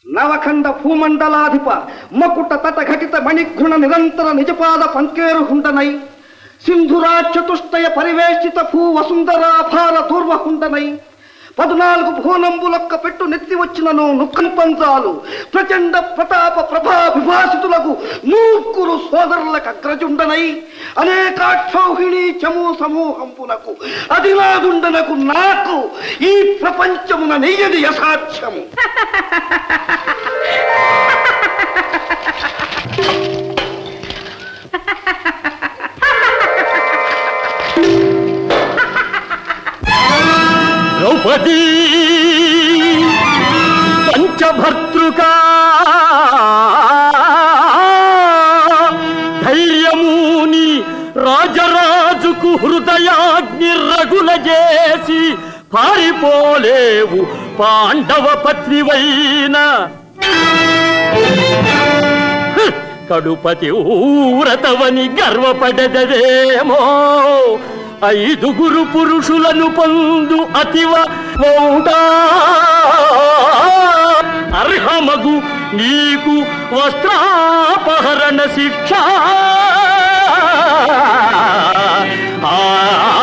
నవఖండ భూమండలాధిప మకుట తటఘటిత మణిఘృణ నిరంతర నిజపాద పంకేరు హుండనై సింధురా చతుష్టయ పరివేష్టిత భూ వసుంధరాభార దూర్వ హుండనై 14 భువనంబులొక్క పెట్టు నెత్తి వచ్చినను నుక్కను పంచాలు ప్రచండ ప్రతాప ప్రభా విభాసితులకు మూర్ఖులు సోదరులకు అగ్రజుండనై అనేకాక్షౌహిణి చమూ సమూహంపునకు అధినాదుండనకు నాకు ఈ ప్రపంచమున నెయ్యది అసాధ్యము. ద్రౌపదీ పంచభర్తృకా ధైర్యముని రాజరాజుకు హృదయాగ్ని రగుల చేసి పారిపోలేవు పాండవ పత్నివైన కడుపతి ఊరతవని గర్వపడదేమో 5 పురుషులను పొందు అతివ అర్హమగు నీకు వస్త్రాపహరణ శిక్ష.